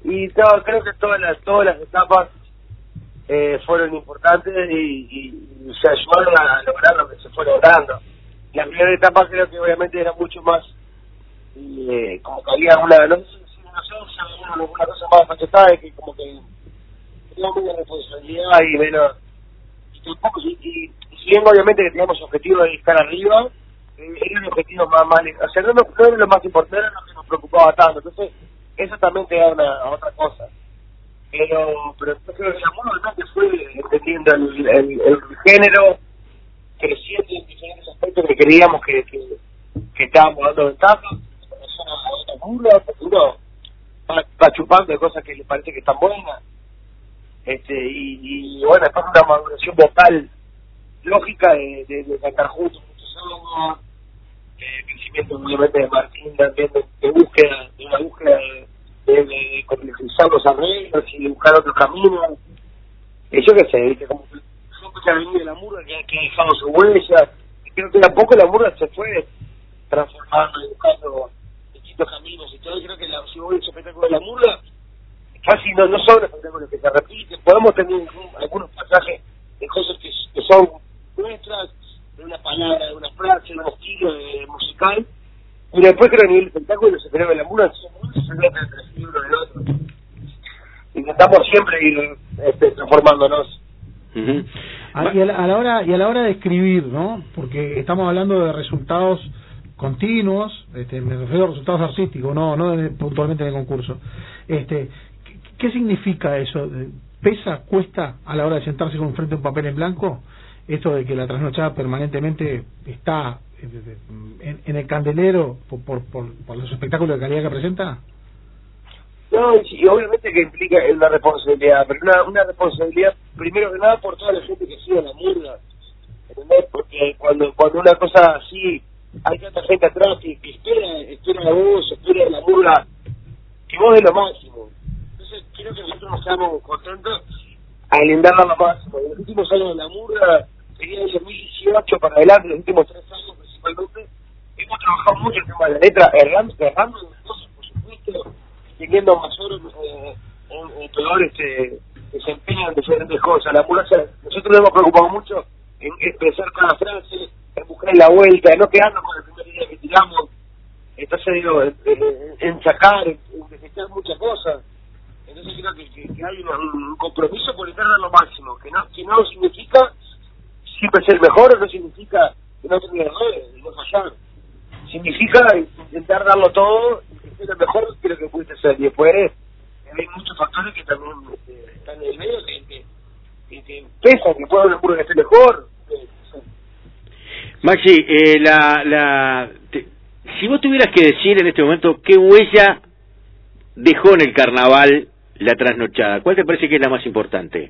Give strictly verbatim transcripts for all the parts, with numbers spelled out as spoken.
Y no, creo que todas las todas las etapas eh, fueron importantes y, y, y se ayudaron a lograr lo que se fue logrando. La primera etapa creo que obviamente era mucho más, eh, como que había una, no sé si no sé, si había una cosa más fachetada, de que como que tenía menos responsabilidad y menos, y tampoco, y, y, y si bien obviamente que teníamos objetivo de estar arriba, eh, era un objetivo más, más, o sea, no, no, no era lo más importante, era lo que nos preocupaba tanto, entonces eso también te da una otra cosa. Pero, pero yo creo que el amor realmente fue entendiendo el, el, el género, creciendo en diferentes aspectos que creíamos que, que, que estábamos dando ventaja, porque uno va, va chupando de cosas que le parece que están buenas, este y, y bueno, después una maduración vocal lógica de, de, de cantar juntos muchos años, el crecimiento obviamente de Martín también de, de búsqueda, de una búsqueda de, de, de complejizar los arreglos y de buscar otros caminos, y yo qué sé, ¿viste? Como que siempre que ha venido la murga que, que ha dejado su huella, y creo que de a poco la murga se fue transformando y buscando distintos caminos y todo, y creo que la, si vos ves el espectáculo de la murga, casi no, no son espectáculos que se repiten, podemos tener un, algunos pasajes de cosas que, que son nuestras, de una palabra, de una frase, de un estilo de, musical, y después creo que a nivel de espectáculo los espectáculos de la murga son muy diferentes entre el uno y el otro. Intentamos siempre ir este, transformándonos. Uh-huh. Ah, y a la, a la hora y a la hora de escribir, ¿no? Porque estamos hablando de resultados continuos, este, me refiero a resultados artísticos, no no de, puntualmente en el concurso. Este, ¿qué, ¿qué significa eso? ¿Pesa, cuesta a la hora de sentarse con frente a un papel en blanco? Esto de que la trasnochada permanentemente está en, en el candelero por, por, por, por los espectáculos de calidad que presenta. No, y, y obviamente que implica una responsabilidad, pero una, una responsabilidad primero que nada por toda la gente que sigue la murga, ¿entendés? Porque cuando cuando una cosa así, hay tanta gente atrás que, que espera, espera la voz, espera la murga, que vos es lo máximo. Entonces creo que nosotros nos quedamos contentos a alentarla lo máximo. En los últimos años de la murga, sería del dos mil dieciocho para adelante, los últimos tres años principalmente, hemos trabajado mucho el tema de la letra, errando, errando en las cosas, por supuesto, teniendo mayores eh, o, o peores este, desempeño en diferentes cosas. La ambulancia, nosotros nos hemos preocupado mucho en expresar cada frase, en buscar la vuelta, en no quedarnos con el primer día que tiramos, entonces digo, en, en, en sacar, en, en detectar muchas cosas. Entonces creo que, que, que hay un, un compromiso por intentar dar lo máximo, que no, que no significa siempre ser mejor, no significa que no tener errores, no fallar, significa intentar darlo todo y que sea lo mejor que lo que pudiste hacer. Y después hay muchos factores que también eh, están en el medio que, que, que, que pesan, que puede haber que esté mejor. Eh, sí. Maxi, eh, la, la, te, si vos tuvieras que decir en este momento qué huella dejó en el carnaval la trasnochada, ¿cuál te parece que es la más importante?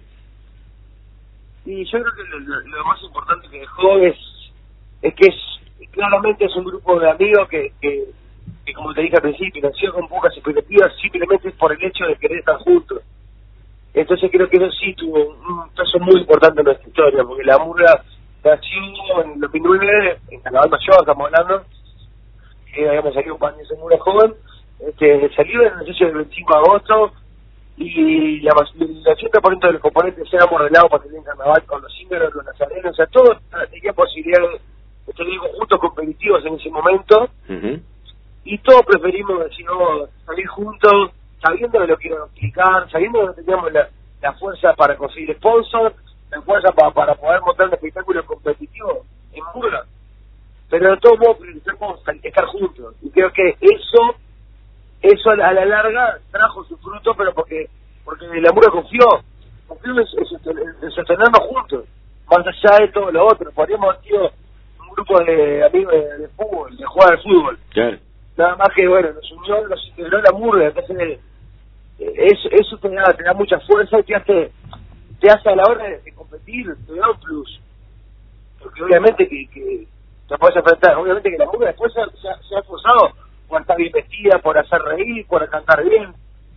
Y yo creo que lo, lo, lo más importante que dejó es, es que es claramente es un grupo de amigos que, que, que como te dije al principio, nació con pocas expectativas simplemente por el hecho de querer estar juntos. Entonces creo que eso sí tuvo un peso muy importante en nuestra historia, porque la murga nació en dos mil nueve, en Carnaval Mayor, estamos hablando, que habíamos salido un paño de murga joven, este, salió en el del veinticinco de agosto, y la, el ochenta por ciento de los componentes se han ordenado para tener carnaval con los índios, los nazarenos, o sea, todos tenían posibilidad de tener juntos competitivos en ese momento, uh-huh. Y todos preferimos decir, oh, salir juntos, sabiendo que lo quiero explicar, sabiendo que no teníamos la, la fuerza para conseguir sponsor, la fuerza para, para poder montar un espectáculo competitivo en murga, pero de todos modos preferimos estar juntos, y creo que eso eso a la, a la larga trajo su fruto, pero porque porque la murga confió, confió en, en, en sostenernos juntos, más allá de todo lo otro. Podríamos haber sido un grupo de amigos de, de fútbol, de jugar al fútbol. Claro. Nada más que, bueno, nos unió, nos integró la murga, entonces eh, eso, eso te da, te da mucha fuerza y te hace, te hace a la hora de, de competir, te da un plus. Porque obviamente que, que te puedes enfrentar, obviamente que la murga después se, se, se ha esforzado por estar bien vestida, por hacer reír, por cantar bien,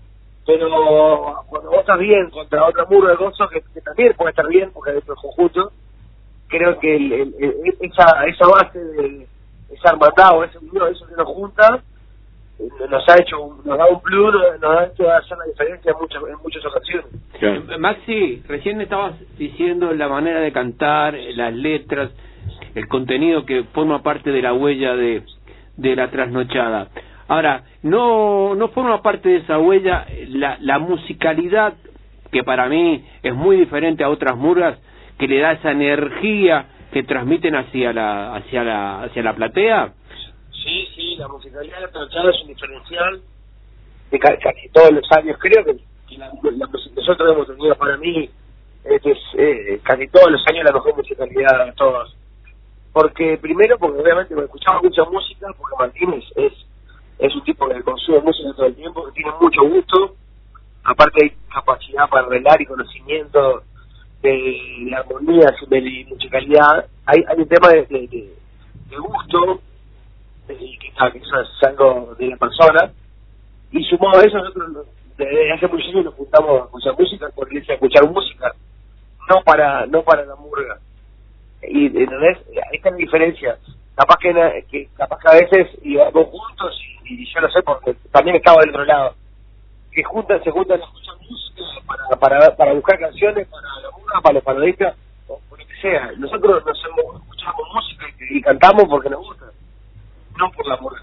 pero cuando vos estás bien contra otra murga de gozo que, que también puede estar bien porque es del conjunto, creo que el, el, el, esa esa base de esa hermandad o ese unión, eso que nos junta, nos ha hecho, nos da un plus, nos ha hecho hacer la diferencia en muchas, en muchas ocasiones. Claro. Maxi, recién estabas diciendo la manera de cantar, las letras, el contenido que forma parte de la huella de, de la trasnochada. Ahora, no no forma parte de esa huella la, la musicalidad, que para mí es muy diferente a otras murgas, que le da esa energía que transmiten hacia la hacia la hacia la platea. Sí, sí, la musicalidad de la trasnochada es un diferencial de casi todos los años. Creo que la, la, nosotros hemos tenido, para mí, este es, eh, casi todos los años la mejor musicalidad de todos. Porque primero, porque obviamente me escuchaba mucha música, porque Martínez es, es un tipo que consume música todo el tiempo, que tiene mucho gusto, aparte hay capacidad para arreglar y conocimiento de la armonía, de la musicalidad. Hay, hay un tema de, de, de, de gusto, y que, que eso es algo de la persona, y sumado a eso nosotros desde hace muchos años nos juntamos a escuchar música, porque es a escuchar música, no para no para la murga. Y ¿entendés? Ahí está la diferencia. Capaz que, que capaz que a veces íbamos juntos y, y yo lo sé porque también estaba del otro lado, que juntan se juntan a escuchar música para para para buscar canciones para la murga, para los parodistas o por lo que sea. Nosotros nos hemos, escuchamos música y, y cantamos porque nos gusta, no por la murga.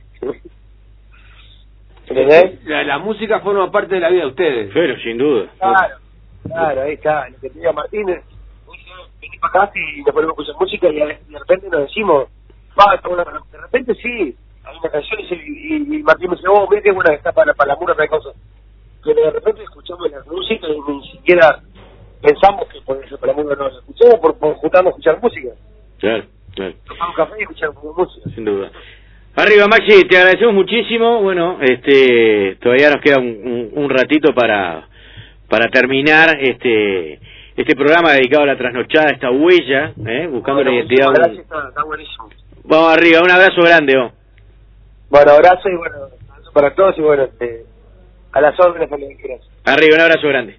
¿Entendés? La, la música forma parte de la vida de ustedes. Pero sin duda. Claro, claro, ahí está. Lo que te diga Martínez, vení para acá y nos ponemos a escuchar música y de repente nos decimos, va, de repente sí, hay una canción y, y, y Martín me dice, oh, mira que es una que está para, para la murga, otra cosa. Pero de repente escuchamos la música y ni siquiera pensamos que por eso para la murga no la escuchamos, por, por juntarnos a escuchar música. Claro, claro. Tomamos café y escuchamos música. Sin duda. Arriba, Maxi, te agradecemos muchísimo. Bueno, este todavía nos queda un, un, un ratito para para terminar este este programa dedicado a la trasnochada, esta huella, ¿eh? Buscando bueno, la identidad. Gracias, está, está buenísimo. Vamos arriba, un abrazo grande. ¿Oh? Bueno, abrazo y bueno, abrazo para todos y bueno, este, a las órdenes para lo que quieras. Arriba, un abrazo grande.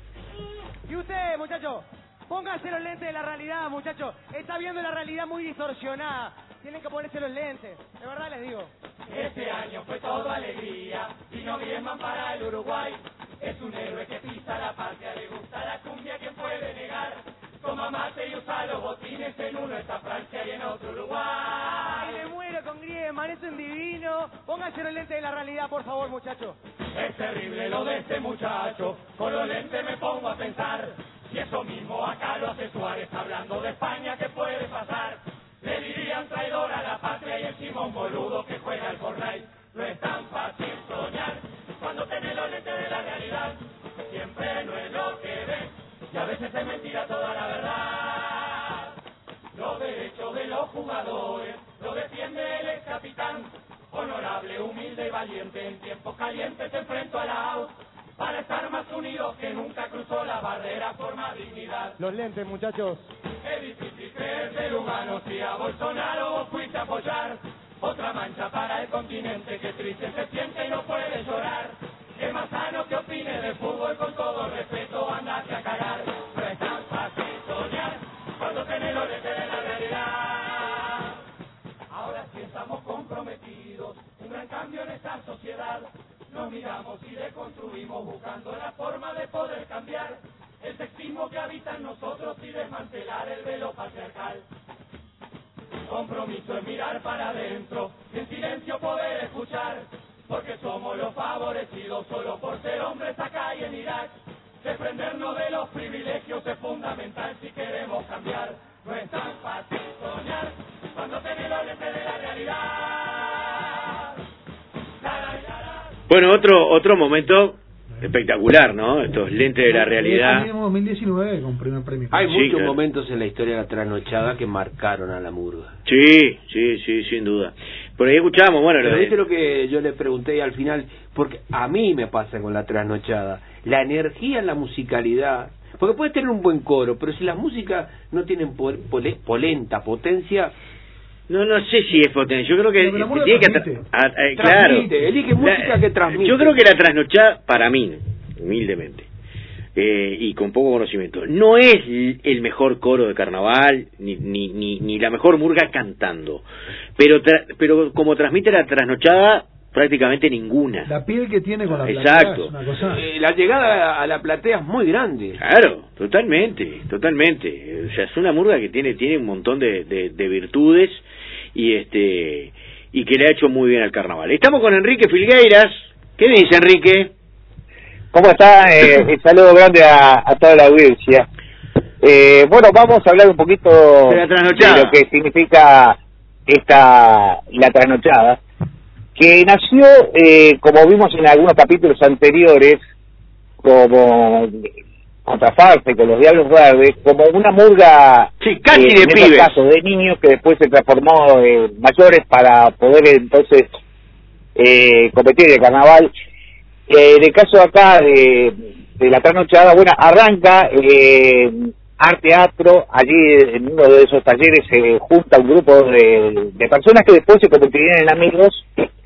Y usted, muchacho, póngase los lentes de la realidad, muchacho. Está viendo la realidad muy distorsionada. Tienen que ponerse los lentes, de verdad les digo. Este año fue todo alegría, vino Griezmann para el Uruguay. Es un héroe que pisa la patria, le gusta la cumbia, ¿quién puede negar? Toma mate y usa los botines, en uno está Francia y en otro Uruguay. Ay, me muero con Griezmann, es un divino. Pónganse los lentes de la realidad, por favor, muchacho. Es terrible lo de este muchacho, con los lentes me pongo a pensar. Si eso mismo acá lo hace Suárez, hablando de España, ¿qué puede pasar? Le dirían traidor a la patria y el Simón boludo que juega al Fortnite. No es tan fácil soñar cuando tenés los lentes de la realidad. Siempre no es lo que ves y a veces es mentira toda la verdad. Los derechos de los jugadores lo defiende el ex capitán. Honorable, humilde y valiente, en tiempos calientes se enfrentó a la out. Para estar más unidos que nunca cruzó la barrera por más dignidad. Los lentes, muchachos. Es difícil creer ser humano si a Bolsonaro vos fuiste a apoyar. Otra mancha para el continente que triste se siente y no puede llorar. Es más sano que opine de fútbol con todo respeto, andate a cagar. No es tan fácil soñar cuando tenés los lentes de la realidad. Ahora sí estamos comprometidos, un gran cambio en esta sociedad. Nos miramos y deconstruimos buscando la forma de poder cambiar el sexismo que habita en nosotros y desmantelar el velo patriarcal. Compromiso es mirar para adentro y en silencio poder escuchar, porque somos los favorecidos solo por ser hombres acá y en Irak. Desprendernos de los privilegios es fundamental si queremos cambiar. No es tan fácil soñar cuando tenés los lentes de la realidad. La, la, la, la. Bueno, otro otro momento espectacular, ¿no? Estos lentes de la realidad. En dos mil diecinueve con primer premio. Hay Sí, muchos claro. momentos en la historia de la trasnochada que marcaron a la murga. Sí, sí, sí, sin duda. Por ahí escuchamos, bueno, lo Pero de... viste lo que yo le pregunté al final, porque a mí me pasa con la trasnochada, la energía en la musicalidad, porque puedes tener un buen coro, pero si las músicas no tienen po pole polenta, potencia... No, no sé si es potencia. Yo creo que Pero la murga tiene que transmite. a- a- eh, claro. Transmite, elige música La- que transmite. Yo creo que la trasnochada, para mí, humildemente, eh, y con poco conocimiento, no es el el mejor coro de carnaval, ni ni ni, ni la mejor murga cantando, pero tra pero como transmite la trasnochada, prácticamente ninguna. La piel que tiene con la platea. Exacto. Es una cosa... Eh, la llegada a la platea es muy grande. Claro, totalmente, totalmente. O sea, es una murga que tiene tiene un montón de, de, de virtudes y este y que le ha hecho muy bien al carnaval. Estamos con Enrique Filgueiras. ¿Qué dice Enrique? ¿Cómo está? Eh, un saludo grande a, a toda la audiencia. Eh, bueno, vamos a hablar un poquito de, la trasnochada. de lo que significa esta la trasnochada, que nació, eh, como vimos en algunos capítulos anteriores, como Contrafarse, con los Diablos Verdes, como una murga, sí, casi eh, de en pibes, este caso, de niños que después se transformó en mayores para poder entonces eh, competir en el carnaval. Eh, en el caso acá de, de la trasnochada, bueno, arranca eh, Arte Teatro, allí en uno de esos talleres se junta un grupo de, de personas que después se convertirían en amigos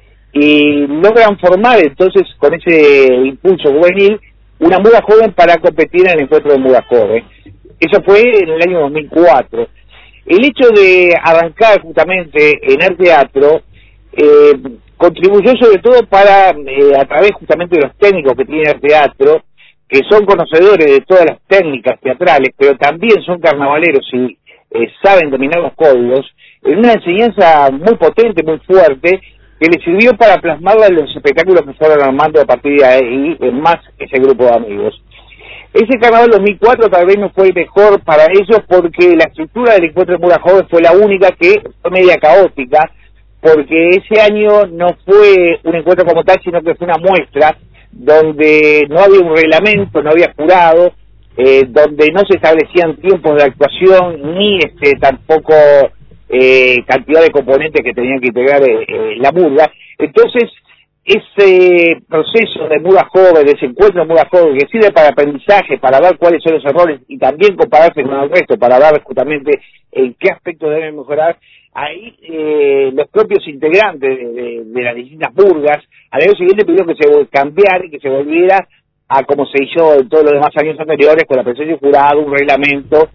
y logran formar entonces con ese impulso juvenil una muda joven para competir en el encuentro de muda joven. Eso fue en el año dos mil cuatro. El hecho de arrancar justamente en Arte Teatro eh, contribuyó sobre todo para, eh, a través justamente de los técnicos que tiene Arte Teatro, que son conocedores de todas las técnicas teatrales, pero también son carnavaleros y eh, saben dominar los códigos, en una enseñanza muy potente, muy fuerte, que les sirvió para plasmarla en los espectáculos que fueron armando a partir de ahí, en más ese grupo de amigos. Ese carnaval dos mil cuatro tal vez no fue el mejor para ellos porque la estructura del encuentro de Muda Joven fue la única que fue media caótica, porque ese año no fue un encuentro como tal, sino que fue una muestra donde no había un reglamento, no había jurado, eh, donde no se establecían tiempos de actuación, ni este tampoco eh, cantidad de componentes que tenían que integrar eh, eh, la murga. Entonces, ese proceso de muda joven, de ese encuentro de muda joven, que sirve para aprendizaje, para ver cuáles son los errores y también compararse con el resto, para ver justamente en qué aspectos deben mejorar, ahí eh, los propios integrantes de, de, de las distintas murgas al año siguiente pidieron que se cambiara y que se volviera a como se hizo en todos los demás años anteriores, con la presencia de jurado, un reglamento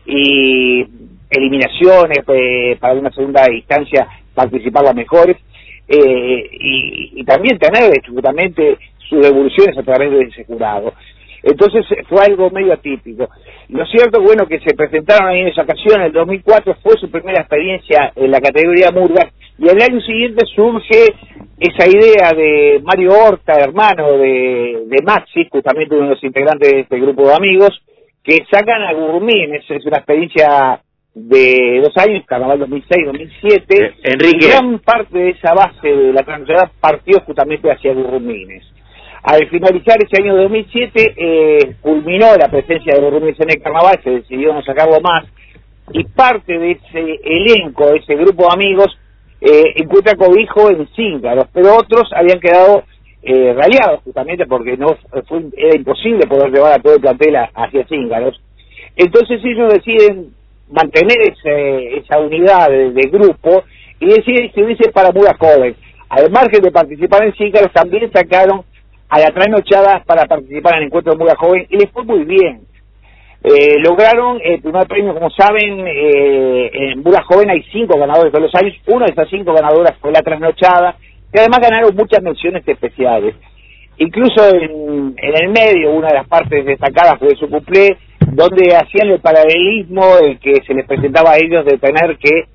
y eliminaciones eh, para una segunda instancia participar las mejores, eh, y, y también tener justamente sus devoluciones a través de ese jurado. Entonces fue algo medio atípico. Lo cierto, bueno, que se presentaron ahí en esa ocasión, en el dos mil cuatro fue su primera experiencia en la categoría murgas, y al año siguiente surge esa idea de Mario Horta, hermano de, de Maxi, justamente uno de los integrantes de este grupo de amigos, que sacan a Gurmín. Es, es una experiencia de dos años, carnaval dos mil seis dos mil siete, eh, Enrique. Y gran parte de esa base de la transnacional partió justamente hacia Gurmines. Al finalizar ese año dos mil siete, eh, culminó la presencia de Gurmines en el carnaval, se decidió no sacarlo más, y parte de ese elenco, de ese grupo de amigos, eh, encuentra cobijo en Cíngaros, pero otros habían quedado eh, raleados justamente porque no fue, era imposible poder llevar a todo el plantel hacia Cíngaros. Entonces ellos deciden mantener ese, esa unidad de, de grupo y deciden inscribirse para Muda Joven. Al margen de participar en Cíngaros, también sacaron a la trasnochada para participar en el encuentro de Muda Joven y les fue muy bien. Eh, lograron el primer premio, como saben, eh, en Muda Joven hay cinco ganadores todos los años. Una de esas cinco ganadoras fue la trasnochada, que además ganaron muchas menciones especiales. Incluso en, en el medio, una de las partes destacadas fue su cuplé, donde hacían el paralelismo el que se les presentaba a ellos de tener que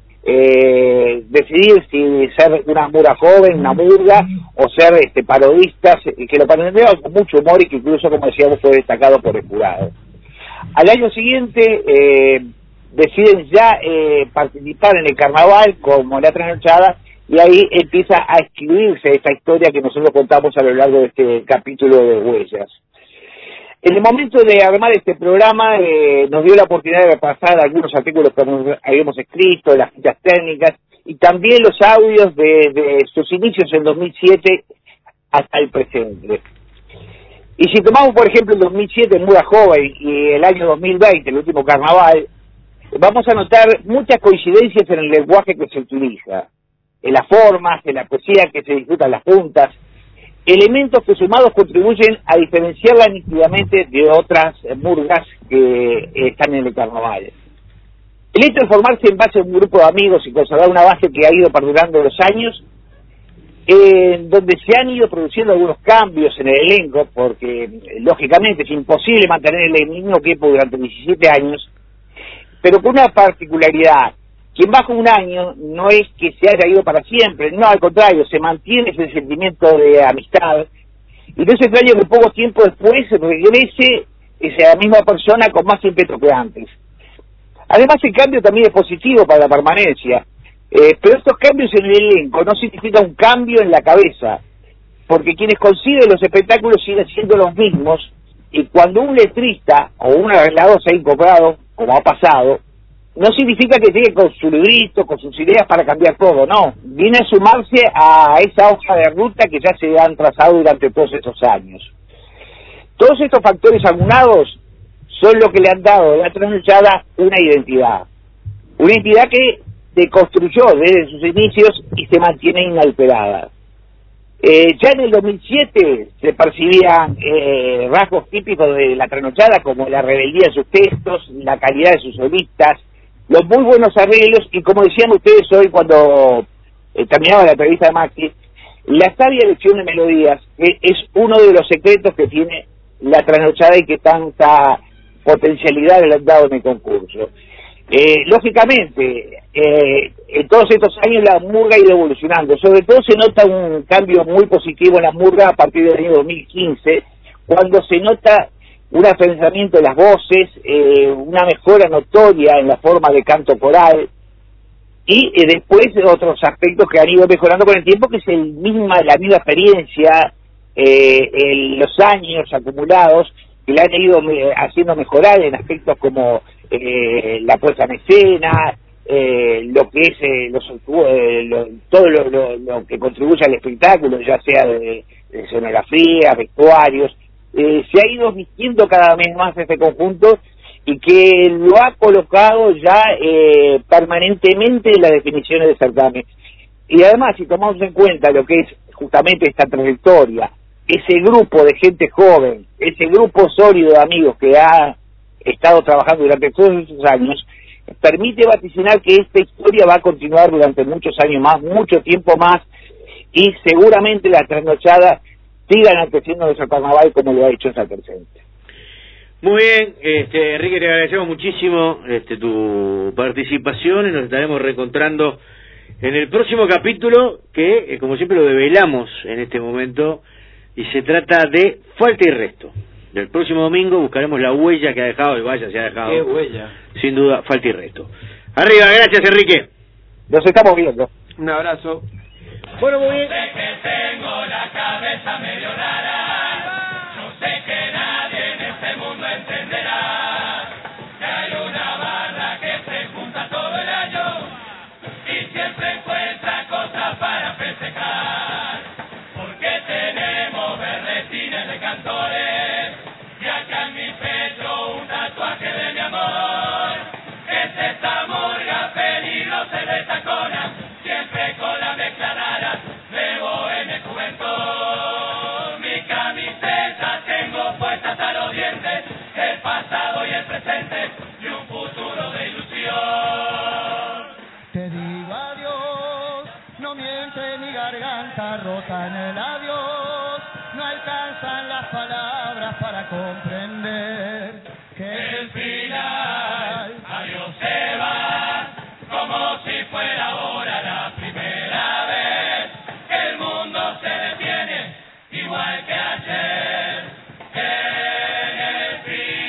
eh, decidir si ser una murga joven, una murga, o ser este parodistas, que lo planteaban con mucho humor y que incluso, como decíamos, fue destacado por el jurado. Al año siguiente eh, deciden ya eh, participar en el carnaval como la trasnochada, y ahí empieza a escribirse esta historia que nosotros contamos a lo largo de este capítulo de Huellas. En el momento de armar este programa eh, nos dio la oportunidad de repasar algunos artículos que habíamos escrito, las fichas técnicas y también los audios de, de sus inicios en dos mil siete hasta el presente. Y si tomamos, por ejemplo, el dos mil siete en Muda Joven y el año dos mil veinte, el último carnaval, vamos a notar muchas coincidencias en el lenguaje que se utiliza, en las formas, en la poesía que se disfrutan las puntas, elementos que sumados contribuyen a diferenciarla nítidamente de otras murgas que están en el carnaval. El hecho de formarse en base a un grupo de amigos y conservar una base que ha ido perdurando los años eh, donde se han ido produciendo algunos cambios en el elenco, porque eh, lógicamente es imposible mantener el mismo equipo durante diecisiete años, pero con una particularidad: quien baja un año no es que se haya ido para siempre, no, al contrario, se mantiene ese sentimiento de amistad, y no es extraño que poco tiempo después regrese esa misma persona con más ímpetu que antes. Además, el cambio también es positivo para la permanencia, eh, pero estos cambios en el elenco no significan un cambio en la cabeza, porque quienes consiguen los espectáculos siguen siendo los mismos, y cuando un letrista o un arreglador se ha incorporado, como ha pasado, no significa que llegue con su librito, con sus ideas para cambiar todo, no. Viene a sumarse a esa hoja de ruta que ya se han trazado durante todos estos años. Todos estos factores aunados son lo que le han dado a La Trasnochada una identidad. Una identidad que se construyó desde sus inicios y se mantiene inalterada. Eh, ya en el dos mil siete se percibían eh, rasgos típicos de La Trasnochada, como la rebeldía de sus textos, la calidad de sus solistas, los muy buenos arreglos, y como decían ustedes hoy cuando eh, terminaba la entrevista de Maxi, la sabia elección de melodías, que es uno de los secretos que tiene La Trasnochada y que tanta potencialidad le han dado en el concurso. Eh, lógicamente, eh, en todos estos años la murga ha ido evolucionando. Sobre todo se nota un cambio muy positivo en la murga a partir del año dos mil quince, cuando se nota un afianzamiento de las voces, eh, una mejora notoria en la forma de canto coral, y eh, después otros aspectos que han ido mejorando con el tiempo, que es el misma, la misma experiencia, eh, el, los años acumulados, que le han ido me, haciendo mejorar en aspectos como eh, la puesta en escena, eh, lo que es eh, los, eh, lo, todo lo, lo, lo que contribuye al espectáculo, ya sea de, de escenografía, vestuarios. Eh, se ha ido vistiendo cada vez más este conjunto, y que lo ha colocado ya eh, permanentemente en las definiciones de certamen. Y además, si tomamos en cuenta lo que es justamente esta trayectoria, ese grupo de gente joven, ese grupo sólido de amigos que ha estado trabajando durante todos esos años, permite vaticinar que esta historia va a continuar durante muchos años más, mucho tiempo más, y seguramente La Trasnochada siga enalteciendo nuestro carnaval como lo ha hecho hasta el presente. Muy bien, este, Enrique, te agradecemos muchísimo este, tu participación, y nos estaremos reencontrando en el próximo capítulo, que eh, como siempre lo develamos en este momento, y se trata de Falta y Resto. El próximo domingo buscaremos la huella que ha dejado, y vaya, se ha dejado. ¿Qué huella? Sin duda, Falta y Resto. Arriba, gracias, Enrique. Nos estamos viendo. Un abrazo. Bueno, muy bien. Yo sé que tengo la cabeza medio rara, yo sé que nadie en este mundo entenderá que hay una barra que se junta todo el año y siempre encuentra cosas para festejar, porque tenemos berretines de cantores y acá en mi pecho un tatuaje de mi amor. Es esta murga peligrosa y retacona, siempre con la mezcla rara de bohemia y juventud. Mi camiseta tengo puesta hasta los dientes, el pasado y el presente y un futuro de ilusión. Te digo adiós, no miente mi garganta rota en el adiós, no alcanzan las palabras para comprender que El final, adiós se va, como si fuera ahora la primera vez que el mundo se detiene, igual que ayer. En el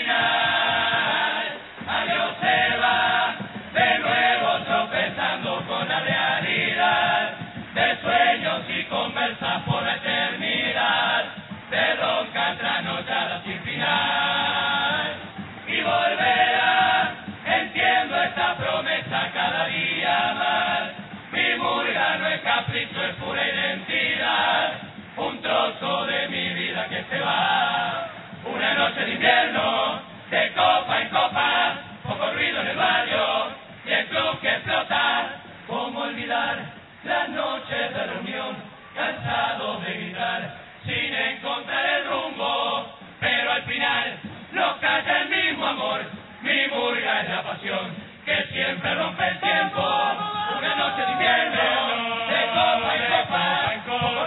final, adiós se va, de nuevo tropezando con la realidad, de sueños y conversas por la eternidad, de roncas trasnochadas sin final. Y volverá, entiendo esta promesa cada día más. Mi murga no es capricho, es pura identidad, un trozo de mi vida que se va. Una noche de invierno, de copa en copa, poco ruido en el barrio y el club que explota. ¿Cómo olvidar las noches de reunión, cansados de gritar, sin encontrar el rumbo, pero al final nos calla el mismo amor? Mi murga es la pasión que siempre rompe el tiempo. Una noche de invierno, de copa en copa,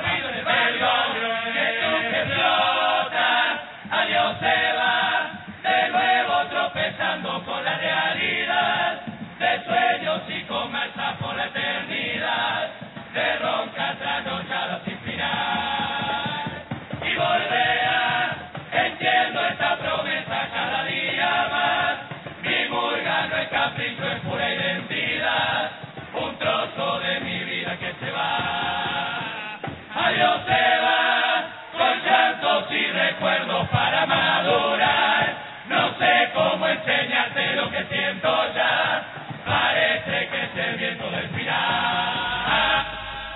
se va, de nuevo tropezando con la realidad, de sueños y con marcha por la eternidad, de roncas trasnochadas sin final. Y volverá, entiendo esta promesa cada día más, mi murga no es capricho, es pura identidad, un trozo de mi vida que se va. Adiós se va, con llantos y recuerdos para madurar, no sé cómo enseñarte lo que siento ya, parece que es el viento del final.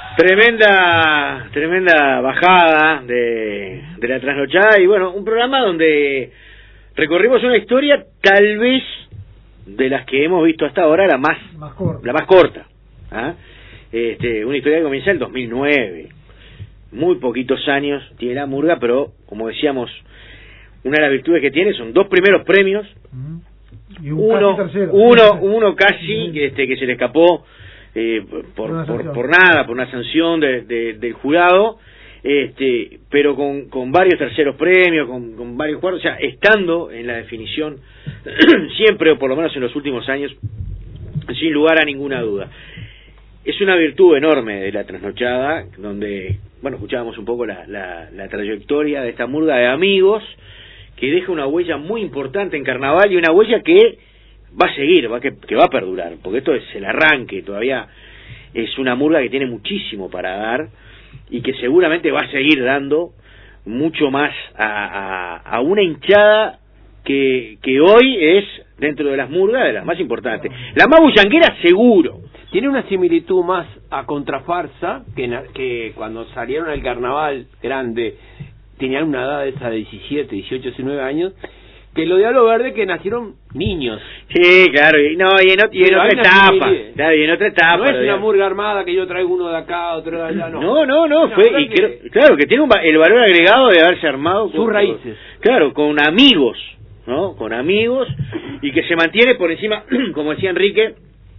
Tremenda, tremenda bajada de, de la trasnochada, y bueno, un programa donde recorrimos una historia tal vez de las que hemos visto hasta ahora la más, más corta. La más corta. ¿Ah? Este, una historia que comienza en el dos mil nueve, muy poquitos años tiene la murga, pero como decíamos, una de las virtudes que tiene son dos primeros premios, y un uno, casi tercero. uno, uno casi este, que se le escapó eh, por, por, por nada, por una sanción de, de, del jurado, este, pero con, con varios terceros premios, con, con varios cuartos, o sea, estando en la definición siempre, o por lo menos en los últimos años, sin lugar a ninguna duda. Es una virtud enorme de la trasnochada, donde, bueno, escuchábamos un poco la, la, la trayectoria de esta murga de amigos, que deja una huella muy importante en Carnaval, y una huella que va a seguir, va que, que va a perdurar, porque esto es el arranque, todavía es una murga que tiene muchísimo para dar, y que seguramente va a seguir dando mucho más a, a, a una hinchada que, que hoy es, dentro de las murgas, de las más importantes. La más bullanguera seguro. Tiene una similitud más a Contrafarsa, que, na, que cuando salieron al carnaval grande tenían una edad esa de diecisiete, dieciocho, diecinueve años, que lo de Diablo Verde, que nacieron niños. Sí, claro, y, no, y en, y en otra etapa. Claro, y en otra etapa. No es una murga armada que yo traigo uno de acá, otro de allá, no. No, no, no, fue, y que, creo, claro, que tiene un, el valor agregado de haberse armado sus con, raíces. Claro, con amigos, ¿no? Con amigos, y que se mantiene por encima, como decía Enrique,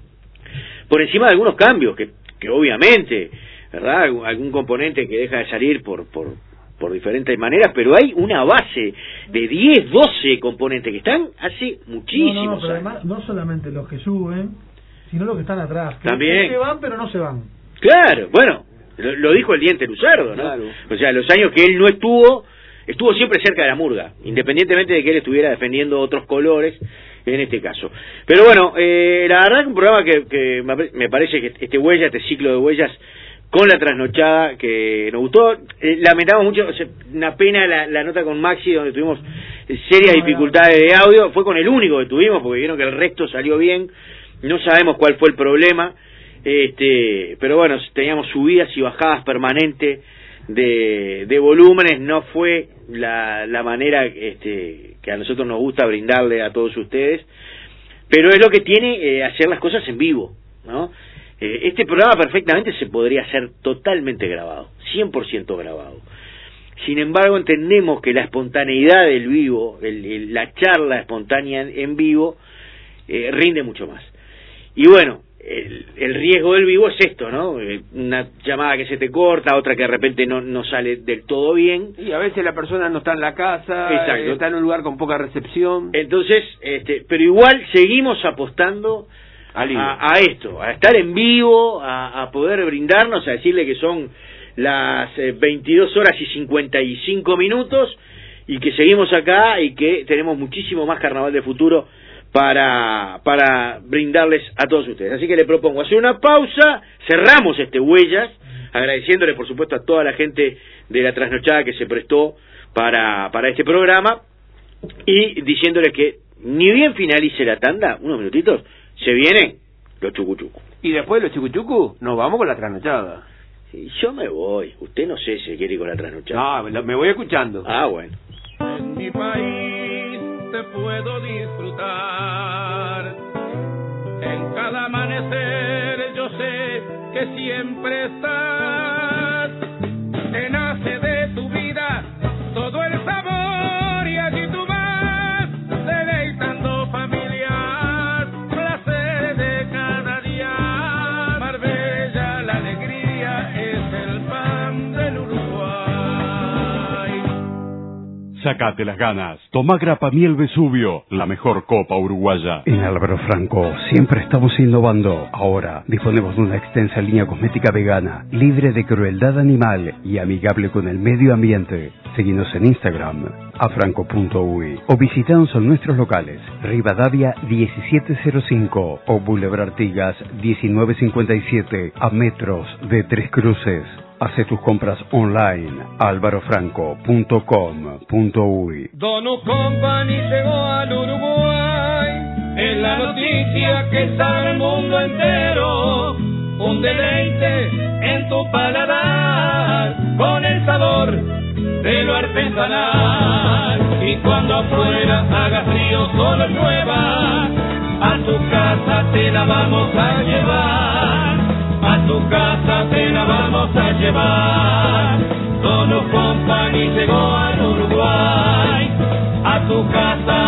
por encima de algunos cambios, que, que obviamente, ¿verdad? Algún, algún componente que deja de salir por, por, por diferentes maneras, pero hay una base de diez, doce componentes que están hace muchísimos no, no, pero años. Además, no solamente los que suben, sino los que están atrás. Que También. Que van, pero no se van. Claro, bueno, lo, lo dijo el Diente Luzardo, ¿no? Claro. O sea, los años que él no estuvo, estuvo siempre cerca de la murga, independientemente de que él estuviera defendiendo otros colores, en este caso. Pero bueno, eh, la verdad que un programa que, que me parece que este huella, este ciclo de huellas con la trasnochada, que nos gustó. Eh, lamentamos mucho, o sea, una pena la, la nota con Maxi, donde tuvimos serias dificultades de audio. Fue con el único que tuvimos, porque vieron que el resto salió bien. No sabemos cuál fue el problema, este, pero bueno, teníamos subidas y bajadas permanentes de, de volúmenes. No fue la, la manera este, que a nosotros nos gusta brindarle a todos ustedes, pero es lo que tiene eh, hacer las cosas en vivo, ¿no? Eh, este programa perfectamente se podría hacer totalmente grabado, cien por ciento grabado. Sin embargo, entendemos que la espontaneidad del vivo, el, el, la charla espontánea en, en vivo, eh, rinde mucho más. Y bueno, el, el riesgo del vivo es esto, ¿no? Eh, una llamada que se te corta, otra que de repente no, no sale del todo bien. Y a veces la persona no está en la casa, Exacto. está en un lugar con poca recepción. Entonces, este, pero igual seguimos apostando a, a esto, a estar en vivo, a, a poder brindarnos, a decirle que son las eh, veintidós horas y cincuenta y cinco minutos, y que seguimos acá y que tenemos muchísimo más Carnaval de Futuro para para brindarles a todos ustedes. Así que le propongo hacer una pausa, cerramos este Huellas, agradeciéndole por supuesto a toda la gente de la trasnochada que se prestó para, para este programa, y diciéndoles que ni bien finalice la tanda, unos minutitos, se vienen los chucuchucos. Y después de los chucuchucos, nos vamos con la trasnochada. Sí, yo me voy, usted no sé si quiere ir con la trasnochada. No, me voy escuchando. Ah, bueno. En mi país te puedo disfrutar. En cada amanecer yo sé que siempre estás. Te nace de tu vida todo el sabor, y allí tú vas deleitando familias, placer de cada día. Marbella, la alegría es el pan del Uruguay. sacate las ganas. Tomá Grapa Miel Vesubio, la mejor copa uruguaya. En Álvaro Franco siempre estamos innovando. Ahora disponemos de una extensa línea cosmética vegana, libre de crueldad animal y amigable con el medio ambiente. Seguinos en Instagram, afranco punto uy, o visitanos en nuestros locales, Rivadavia diecisiete cero cinco o Boulevard Artigas diecinueve cincuenta y siete, a metros de Tres Cruces. Hace tus compras online, álvaro franco punto com punto uy. Donu Company llegó al Uruguay, es la noticia que sabe el mundo entero. Un deleite en tu paladar, con el sabor de lo artesanal. Y cuando afuera haga frío, solo llueva, a tu casa te la vamos a llevar. A tu casa te la vamos a llevar. Donu Company llegó al Uruguay, a tu casa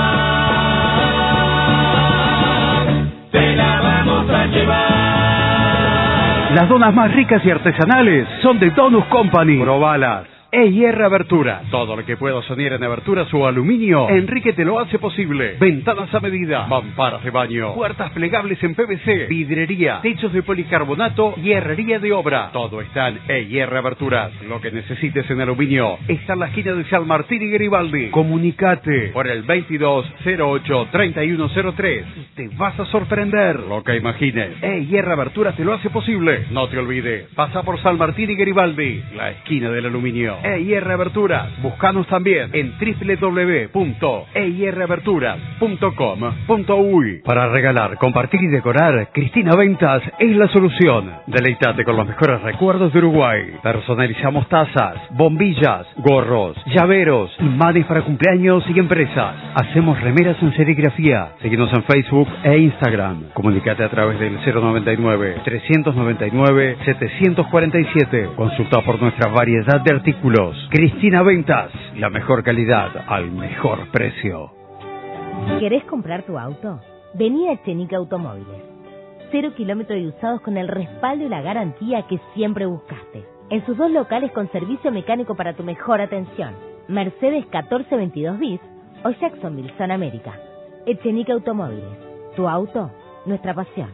te la vamos a llevar. Las donas más ricas y artesanales son de Donus Company. Probalas. E I R Aberturas. Todo lo que puedo soñar en aberturas o aluminio, Enrique te lo hace posible. Ventanas a medida, mamparas de baño, puertas plegables en P V C, vidrería, techos de policarbonato y herrería de obra. Todo está en E I R Aberturas. Lo que necesites en aluminio está en la esquina de San Martín y Garibaldi. Comunicate por el veintidós cero ocho treinta y uno cero tres. Te vas a sorprender. Lo que imagines, E I R Aberturas te lo hace posible. No te olvides, pasa por San Martín y Garibaldi, la esquina del aluminio. E I R Aberturas. Búscanos también en doble u doble u doble u punto e i r aberturas punto com punto uy. Para regalar, compartir y decorar, Cristina Ventas es la solución. Deleitate con los mejores recuerdos de Uruguay. Personalizamos tazas, bombillas, gorros, llaveros, imanes para cumpleaños y empresas. Hacemos remeras en serigrafía. Seguinos en Facebook e Instagram. Comunicate a través del cero noventa y nueve, trescientos noventa y nueve, setecientos cuarenta y siete. Consulta por nuestra variedad de artículos. Cristina Ventas, la mejor calidad al mejor precio. ¿Querés comprar tu auto? Vení a Echenique Automóviles. Cero kilómetros y usados con el respaldo y la garantía que siempre buscaste. En sus dos locales con servicio mecánico para tu mejor atención. Mercedes catorce veintidós bis o Jacksonville, Zona América. Echenique Automóviles. Tu auto, nuestra pasión.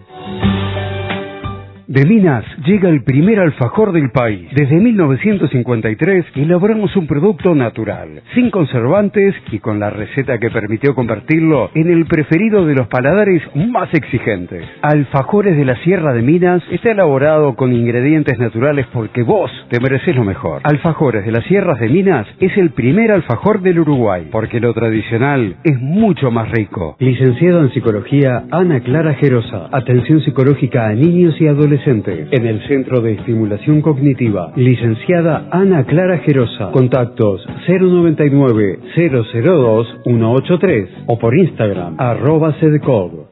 De Minas llega el primer alfajor del país. Desde mil novecientos cincuenta y tres elaboramos un producto natural, sin conservantes y con la receta que permitió convertirlo en el preferido de los paladares más exigentes. Alfajores de la Sierra de Minas está elaborado con ingredientes naturales porque vos te mereces lo mejor. Alfajores de las Sierras de Minas es el primer alfajor del Uruguay, porque lo tradicional es mucho más rico. Licenciado en Psicología, Ana Clara Gerosa. Atención psicológica a niños y adolescentes. En el Centro de Estimulación Cognitiva, licenciada Ana Clara Gerosa. Contactos cero noventa y nueve, cero cero dos, ciento ochenta y tres o por Instagram, arroba sedcog.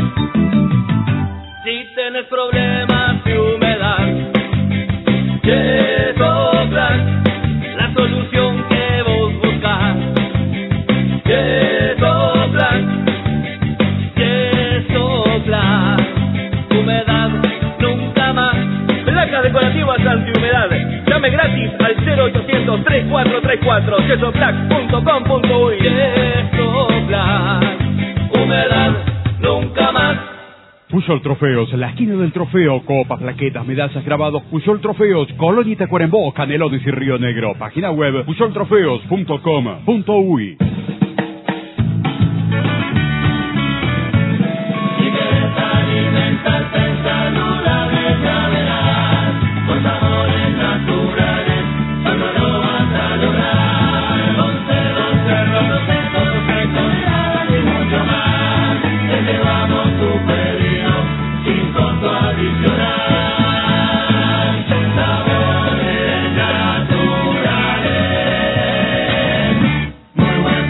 Si tenés problemas de humedad, Yesoplan, la solución que vos buscás. Yesoplan, Yesoplan, humedad nunca más. Placas decorativas antihumedad. Llame gratis al cero ochocientos, treinta y cuatro treinta y cuatro, yesoplac punto com punto uy. Yesoplac, humedad nunca más. Puyol Trofeos, la esquina del trofeo, copas, plaquetas, medallas, grabados. Puyol Trofeos, Colonia y Tacuarembó, Canelones y Río Negro. Página web puyol trofeos punto com punto uy. Muy bueno.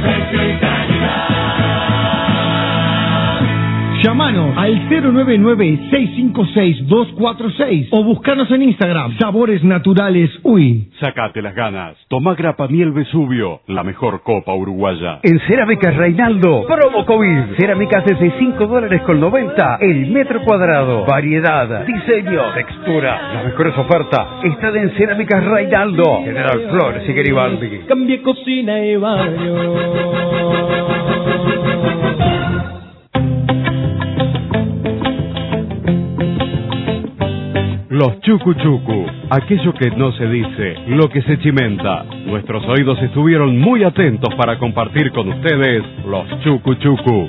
Llamanos al cero nueve nueve, seis cinco seis, dos cuatro seis o buscanos en Instagram, Sabores Naturales Uy. Sacate las ganas. Tomá Grappa Miel Vesubio, la mejor copa uruguaya. En Cerámicas Reinaldo, promo COVID. Cerámicas desde cinco dólares con noventa el metro cuadrado. Variedad, diseño, textura. Las mejores ofertas están en Cerámicas Reinaldo. General Flores y Garibaldi. Cambie cocina y baño. Los Chucu Chucu, aquello que no se dice, lo que se chimenta. Nuestros oídos estuvieron muy atentos para compartir con ustedes los Chucu Chucu.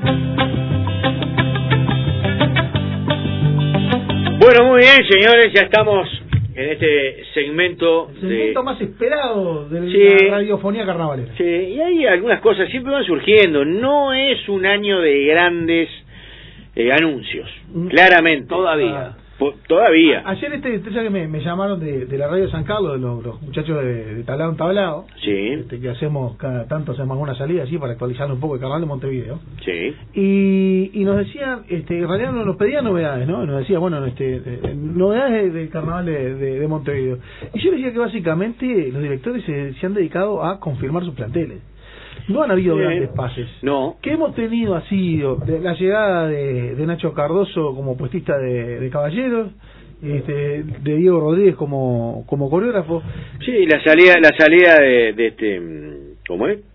Bueno, muy bien, señores, ya estamos en este segmento. El segmento de... más esperado de sí, la radiofonía carnavalera. Sí, y hay algunas cosas, siempre van surgiendo. No es un año de grandes eh, anuncios, mm. claramente. Todavía. Ah. Todavía. Ayer este, ya que me, me llamaron de, de la radio de San Carlos, de los, los muchachos de, de Tablado en Tablado, sí. este, que hacemos cada tanto, hacemos una salida así para actualizar un poco el carnaval de Montevideo. Sí. Y, y nos decían, este, en realidad nos pedían novedades, ¿no? Nos decía, bueno, este, eh, novedades del carnaval de, de, de Montevideo. Y yo les decía que básicamente los directores se, se han dedicado a confirmar sus planteles. No han habido sí. grandes pases. No. ¿Qué hemos tenido así? De la llegada de, de Nacho Cardoso como puestista de, de caballeros, este, de Diego Rodríguez como como coreógrafo. Sí, la salida la salida de, de este, ¿cómo es?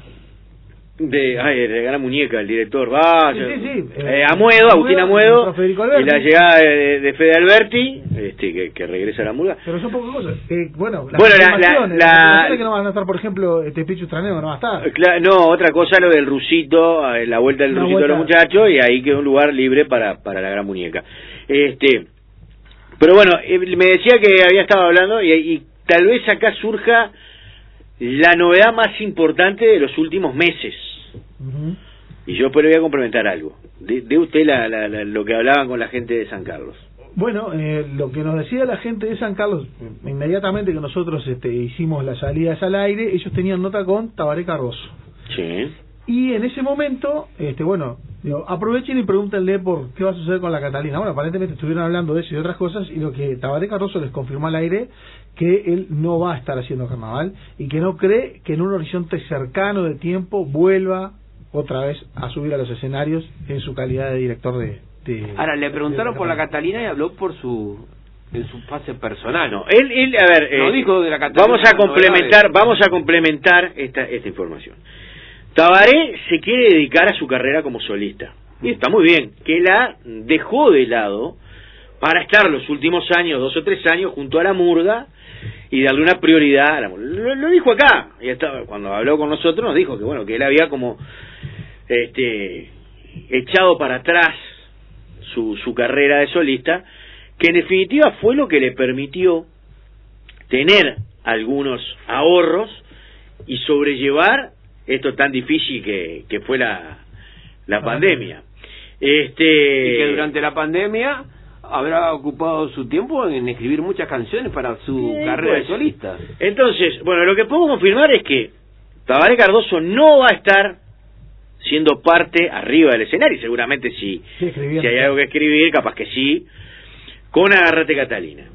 De, ay, de Gran Muñeca, el director, va, sí, sí, sí. Eh, Amuedo, Agustín Amuedo, y la llegada de, de Fede Alberti, este, que, que regresa a la murga. Pero son pocas cosas. Eh, bueno, las bueno, la, la, la, la que no van a estar, por ejemplo, este Pichu Tranero no va a estar. Claro, no, otra cosa lo del Rusito, la vuelta del la Rusito vuelta. de los muchachos, y ahí quedó un lugar libre para para la Gran Muñeca. Este, pero bueno, me decía que había estado hablando y, y tal vez acá surja la novedad más importante de los últimos meses. Uh-huh. Y yo pues le voy a complementar algo. De, de usted la, la, la, lo que hablaban con la gente de San Carlos. Bueno, eh, lo que nos decía la gente de San Carlos, inmediatamente que nosotros este, hicimos las salidas al aire, ellos tenían nota con Tabaré Cardoso. Sí. Y en ese momento, este bueno, digo, aprovechen y pregúntenle por qué va a suceder con la Catalina. Bueno, aparentemente estuvieron hablando de eso y de otras cosas, y lo que Tabaré Cardoso les confirmó al aire, que él no va a estar haciendo carnaval, y que no cree que en un horizonte cercano de tiempo vuelva otra vez a subir a los escenarios en su calidad de director de... de Ahora, le preguntaron por la Catalina y habló por su... en su fase personal. No, él, él a ver, no eh, dijo de la Catalina. Vamos a complementar, vamos a complementar esta esta información. Tabaré se quiere dedicar a su carrera como solista. Y está muy bien, que la dejó de lado para estar los últimos años, dos o tres años, junto a la murga y darle una prioridad a la murga. Lo, lo dijo acá, y estaba, cuando habló con nosotros nos dijo que bueno, que él había como este echado para atrás su, su carrera de solista, que en definitiva fue lo que le permitió tener algunos ahorros y sobrellevar esto tan difícil que, que fue la, la pandemia. Este... Y que durante la pandemia habrá ocupado su tiempo en escribir muchas canciones para su sí, carrera pues, de solista. Entonces, bueno, lo que puedo confirmar es que Tabaré Cardoso no va a estar siendo parte arriba del escenario, seguramente si, sí, si hay algo que escribir, capaz que sí, con Agarrate Catalina.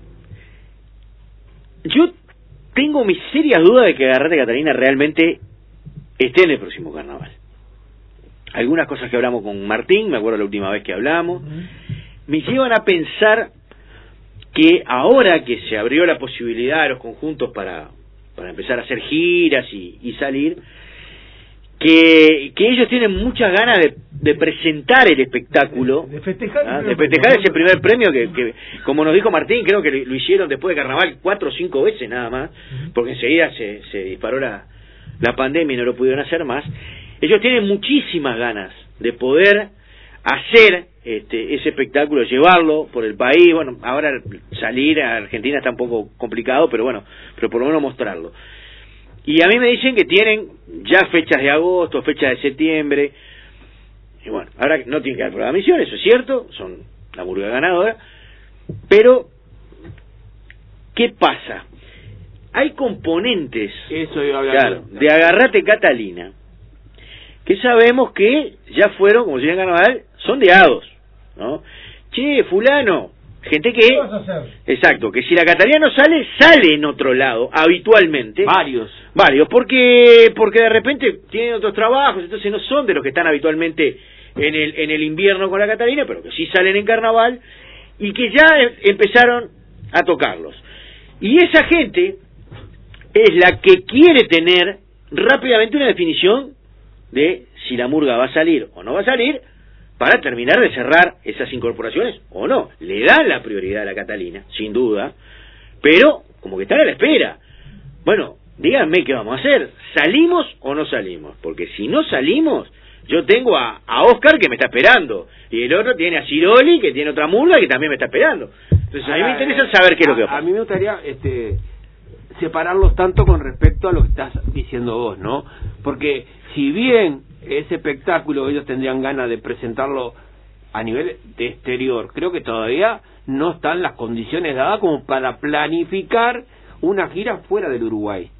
Yo tengo mis serias dudas de que Agarrate Catalina realmente esté en el próximo carnaval. Algunas cosas que hablamos con Martín, me acuerdo la última vez que hablamos, uh-huh. me llevan a pensar que ahora que se abrió la posibilidad de los conjuntos para, para empezar a hacer giras y, y salir, que, que ellos tienen muchas ganas de, de presentar el espectáculo, de, de festejar, ¿ah? de festejar ese primer premio que, que, como nos dijo Martín, creo que lo hicieron después de carnaval cuatro o cinco veces nada más, uh-huh. porque enseguida se, se disparó la, la pandemia y no lo pudieron hacer más. Ellos tienen muchísimas ganas de poder hacer este, ese espectáculo, llevarlo por el país. Bueno, ahora salir a Argentina está un poco complicado, pero bueno, pero por lo menos mostrarlo. Y a mí me dicen que tienen ya fechas de agosto, fechas de septiembre. Y bueno, ahora no tienen que dar programación, eso es cierto, son la murga ganadora. Pero, ¿qué pasa? Hay componentes, eso iba a hablar claro, de Agarrate Catalina, que sabemos que ya fueron, como si en carnaval, sondeados, ¿no? Che, fulano, gente que... ¿Qué vas a hacer? Exacto, que si la Catalina no sale, sale en otro lado, habitualmente. Varios. Varios, porque porque de repente tienen otros trabajos, entonces no son de los que están habitualmente en el en el invierno con la Catalina, pero que sí salen en carnaval, y que ya empezaron a tocarlos. Y esa gente es la que quiere tener rápidamente una definición de si la murga va a salir o no va a salir, para terminar de cerrar esas incorporaciones o no. Le dan la prioridad a la Catalina, sin duda, pero como que están a la espera. Bueno, díganme qué vamos a hacer, ¿salimos o no salimos? Porque si no salimos, yo tengo a, a Oscar que me está esperando, y el otro tiene a Ciroli que tiene otra murga que también me está esperando. Entonces a mí me interesa saber qué es lo que va a pasar. A mí me gustaría este, separarlos tanto con respecto a lo que estás diciendo vos, ¿no? Porque si bien ese espectáculo ellos tendrían ganas de presentarlo a nivel de exterior, creo que todavía no están las condiciones dadas como para planificar una gira fuera del Uruguay.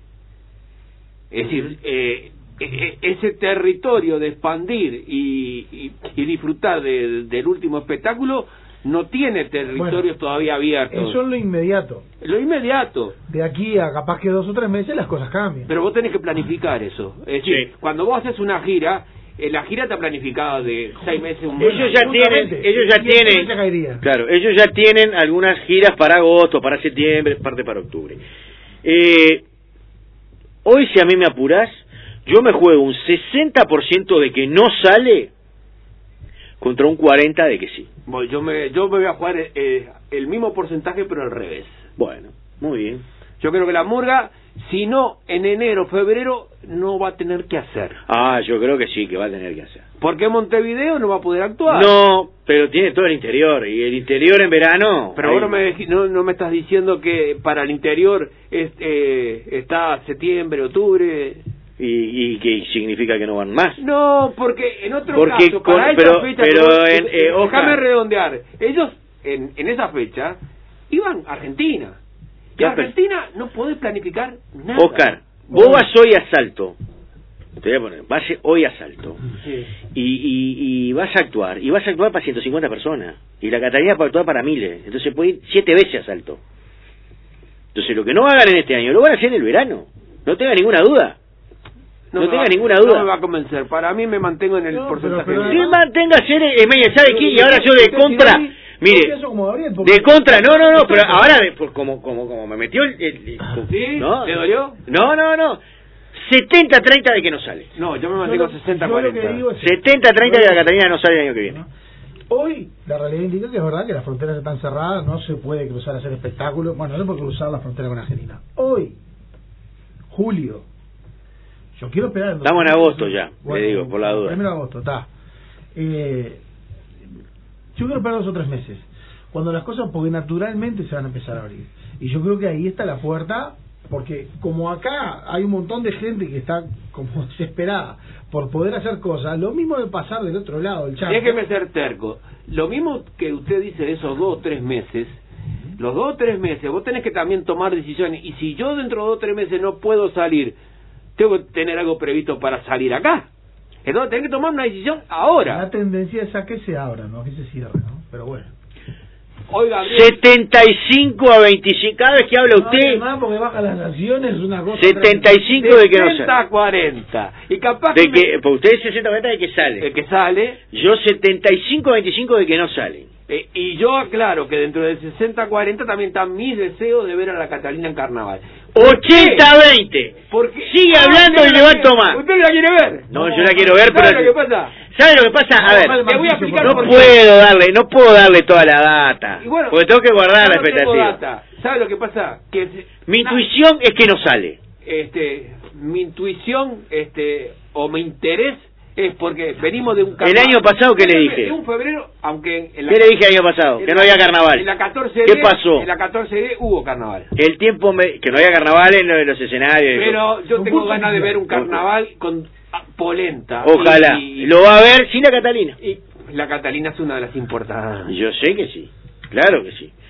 Es decir, eh, eh, ese territorio de expandir y, y, y disfrutar de, del último espectáculo no tiene territorios bueno, todavía abiertos. Eso es lo inmediato. Lo inmediato. De aquí a capaz que dos o tres meses las cosas cambian. Pero vos tenés que planificar eso. Es decir, sí. cuando vos haces una gira, eh, la gira está planificada de seis meses, un mes. Ellos ya tienen, ellos ya tienen, claro, ellos ya tienen algunas giras para agosto, para septiembre, parte para octubre. Eh, hoy, si a mí me apurás, yo me juego un sesenta por ciento de que no sale contra un cuarenta por ciento de que sí. Bueno, yo me yo me voy a jugar eh, el mismo porcentaje, pero al revés. Bueno, muy bien. Yo creo que la murga, si no en enero, febrero, no va a tener que hacer. Ah, yo creo que sí, que va a tener que hacer. Porque Montevideo no va a poder actuar. No, pero tiene todo el interior, y el interior en verano... Pero vos no me, no, no me estás diciendo que para el interior es, eh, está septiembre, octubre... ¿Y, y qué significa que no van más? No, porque en otro porque caso, con, para pero, esa fecha... Pero vos, en, eh, déjame redondear. Ellos, en, en esa fecha, iban a Argentina. Y no, Argentina no podés planificar nada. Oscar, vos vas hoy a Salto. Te voy a poner, vas hoy a Salto. Sí. Y, y, y vas a actuar. Y vas a actuar para ciento cincuenta personas. Y la Catalina va a actuar para miles. Entonces puede ir siete veces a Salto. Entonces lo que no hagan en este año, lo van a hacer en el verano. No tenga ninguna duda. No, no tenga va, ninguna duda. No me va a convencer. Para mí me mantengo en el no, porcentaje. Pero, pero, sí, manténgase en el... ¿Sabe qué? Y ahora yo de contra... Mire, de contra... No, no, no, pero ahora de, pues, como, como, como me metió el... el, el ¿Sí? ¿no? ¿Te dolió? No, no, no. setenta treinta de que no sale. No, yo me mantengo sesenta cuarenta. setenta treinta de que la Catalina no sale el año que viene. Hoy la realidad indica que es verdad que las fronteras están cerradas, no se puede cruzar a hacer espectáculos. Bueno, no se puede cruzar la frontera con Argentina. Hoy, julio... Yo quiero esperar... Estamos en agosto ya, bueno, le digo, por la duda. Primero de agosto, está. Eh, yo quiero esperar dos o tres meses. Cuando las cosas, porque naturalmente se van a empezar a abrir. Y yo creo que ahí está la puerta, porque como acá hay un montón de gente que está como desesperada por poder hacer cosas, lo mismo de pasar del otro lado, el charco. Déjeme ser terco. Lo mismo que usted dice de esos dos o tres meses, los dos o tres meses, vos tenés que también tomar decisiones. Y si yo dentro de dos o tres meses no puedo salir... tengo que tener algo previsto para salir acá. Entonces tengo que tomar una decisión ahora. La tendencia es a que se abra, no a que se cierre, ¿no? Pero bueno. Oiga, setenta y cinco a veinticinco, cada vez que habla usted... No, más porque baja las acciones es una cosa... setenta y cinco de que no sale. sesenta a cuarenta. Y capaz de que... que me... Pues usted es sesenta a cuarenta de que sale. De que sale. Yo setenta y cinco a veinticinco de que no sale. Eh, y yo aclaro que dentro del sesenta a cuarenta también está mi deseo de ver a la Catalina en carnaval. ochenta a veinte. Porque sigue ah, hablando y levanto más. ¿Usted la quiere ver? No, no, yo la quiero ver, pero... ¿Sabe lo que pasa? ¿Sabe lo que pasa? A no, ver, te voy a explicar no por puedo qué. darle, no puedo darle toda la data. Bueno, porque tengo que guardar no la expectativa. Data. ¿Sabe lo que pasa? Que mi intuición es que no sale. Este, mi intuición, este, o mi interés es porque venimos de un carnaval. ¿El año pasado qué le dije? De un febrero, aunque... En la ¿Qué le dije el año pasado? Que no había carnaval. En la catorce D, ¿Qué pasó? En la catorce D hubo carnaval. El tiempo... Me, que no había carnaval en los, los escenarios. Pero yo tengo ganas de ver un carnaval con polenta. Ojalá. Y, y, lo va a ver sin la Catalina. Y la Catalina es una de las importadas. Yo sé que sí. Claro que sí.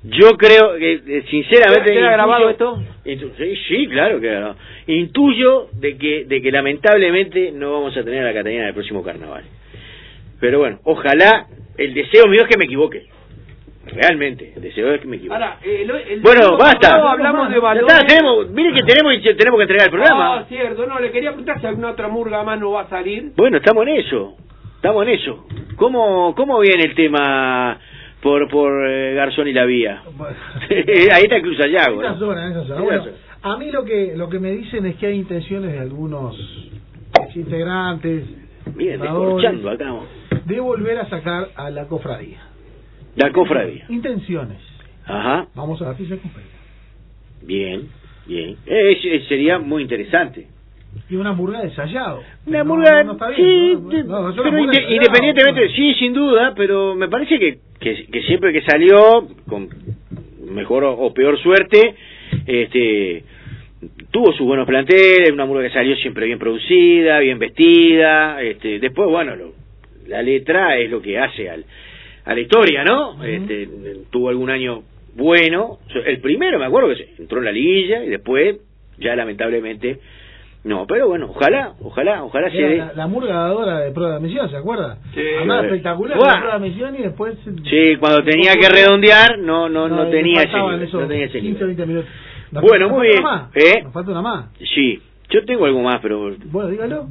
Yo creo que, eh, sinceramente... ¿Queda grabado esto? Sí, sí, claro que grabado. Intuyo de que, de que lamentablemente no vamos a tener a la Catalina del próximo carnaval. Pero bueno, ojalá, el deseo mío es que me equivoque. Realmente, el deseo es que me equivoque. Ahora, el, el bueno, basta. Hablamos de valores. Está, tenemos, mire que tenemos, tenemos que entregar el programa. Ah, cierto, no, le quería preguntar si alguna otra murga más no va a salir. Bueno, estamos en eso, estamos en eso. ¿Cómo, cómo viene el tema por por eh, Garzón y la Vía? Ahí está Cruz Sayago. Esa zona, esa zona. Bueno, a mí lo que lo que me dicen es que hay intenciones de algunos integrantes, bien, descorchando acá, de volver a sacar a la cofradía. La cofradía. Intenciones. Ajá. Vamos a ver si se cumple. Bien, bien. Eh, eh, sería muy interesante. Y una murga de Sayado. Una no, murga, no, no está bien, sí, no, no, no, pero inde Sayado, independientemente, no. Sí, sin duda, pero me parece que, que, que siempre que salió, con mejor o, o peor suerte, este tuvo sus buenos planteles, una murga que salió siempre bien producida, bien vestida, este después, bueno, lo, la letra es lo que hace al a la historia, ¿no? Uh-huh. Este, tuvo algún año bueno, el primero me acuerdo que entró en la liguilla y después ya lamentablemente no, pero bueno, ojalá, ojalá, ojalá se dé. La, la murgadora de prueba de admisión, ¿se acuerda? Sí. Andaba espectacular Buah. la prueba de admisión y después... Sí, cuando tenía que redondear no no no, no tenía ese nivel, no tenía ese quince, veinte minutos. Nos bueno, muy bien. ¿Eh? Nos falta una más. Sí, yo tengo algo más, pero... Bueno, dígalo.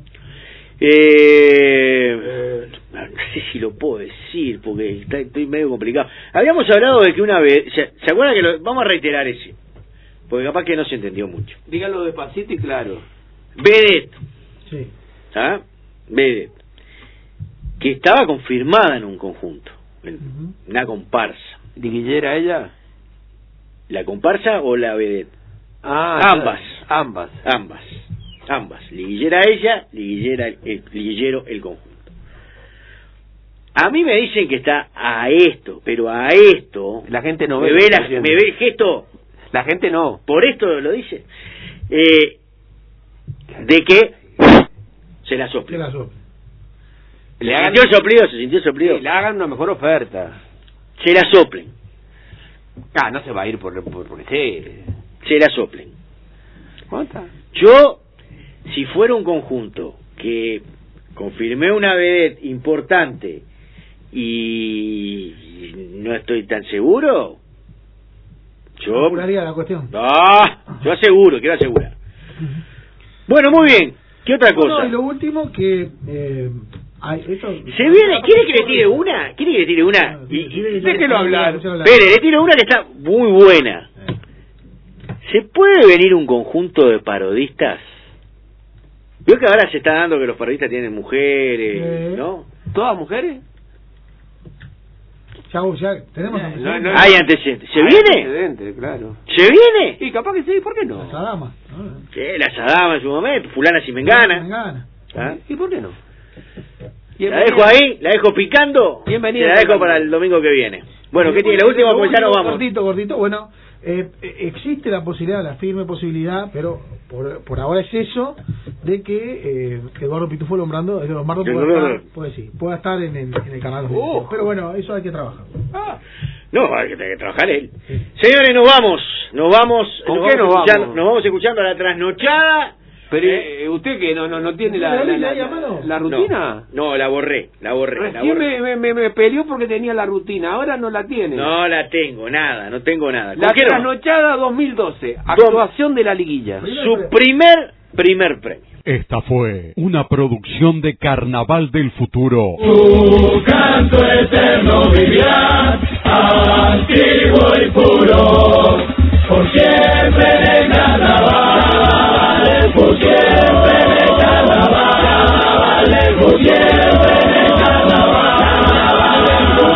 Eh, no sé si lo puedo decir porque está, estoy medio complicado. Habíamos hablado de que una vez, ¿se, ¿se acuerdan que lo, vamos a reiterar ese? Porque capaz que no se entendió mucho. Dígalo despacito y claro. Vedette. Sí. ¿Ah? Vedette. Que estaba confirmada en un conjunto, en uh-huh. una comparsa. ¿Liguillera ella? ¿La comparsa o la vedette? Ah, ambas. Ambas. Ambas. Ambas, liguillera ella, liguillera el, liguillero el conjunto. A mí me dicen que está a esto, pero a esto... La gente no me ve. ve la, me ve el gesto... La gente no. Por esto lo dice. Eh, de que se la sople. Se la sople. ¿Se le hagan, sintió soplido? ¿Se sintió soplido? Sí, le hagan una mejor oferta. Se la soplen. Ah, no se va a ir por, por porque sí. Se la soplen. ¿Cuánta? Yo... Si fuera un conjunto que confirmé una vedette importante y no estoy tan seguro, yo... Apuraría la cuestión. Ah, yo aseguro, quiero asegurar. Bueno, muy bien. ¿Qué otra cosa? No, y lo último que... Eh, hay, esto, ¿Se viene? ¿Quiere que le tire una? ¿Quiere que le tire una? No, y, y, déjelo hablar. Espere, le tiro una que está muy buena. ¿Se puede venir un conjunto de parodistas? Veo que ahora se está dando que los parodistas tienen mujeres, eh, ¿no? ¿Todas mujeres? Ya, ya tenemos no, antecedentes. No, no, hay antecedentes. ¿Se hay viene? Antecedentes, claro. ¿Se viene? Y capaz que sí, ¿por qué no? La Sadama. ¿No? ¿Qué? La Sadama en su momento, fulana si me engana. Mengana. ¿Ah? ¿Y por qué no? La dejo ahí, la dejo picando. Bienvenido. Se la dejo para el domingo que viene. Bueno, ¿qué tiene? La última, porque ya nos vamos. Cortito, cortito. Bueno, eh, existe la posibilidad, la firme posibilidad, pero por, por ahora es eso, de que eh, Eduardo Pitufo Lombrando, Lombardo pueda estar, puede, sí, pueda estar en el, en el canal. Oh. Pero bueno, eso hay que trabajar. Ah. No, hay que, hay que trabajar él. Sí. Señores, nos vamos. Nos vamos. ¿Con nos qué vamos nos escuchando, vamos? Nos vamos escuchando a la trasnochada. Pero eh, usted que no no no tiene la la, la, la, la rutina. No, no, la borré, la borré. Recién la borré. Me, me, me peleó porque tenía la rutina, ahora no la tiene. No la tengo, nada, no tengo nada. La trasnochada dos mil doce, actuación de la liguilla. Su primer, primer premio. Esta fue una producción de Carnaval del Futuro. Tu canto eterno vivirá, antiguo y puro, por siempre de carnaval, por siempre de carnaval, por siempre de carnaval,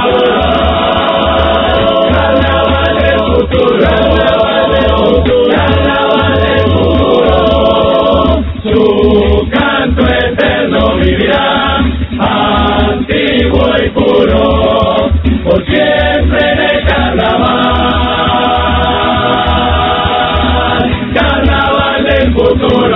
carnaval del futuro, carnaval del futuro, carnaval del futuro, su canto eterno vivirá, antiguo y puro, por siempre de carnaval. Carnaval del futuro.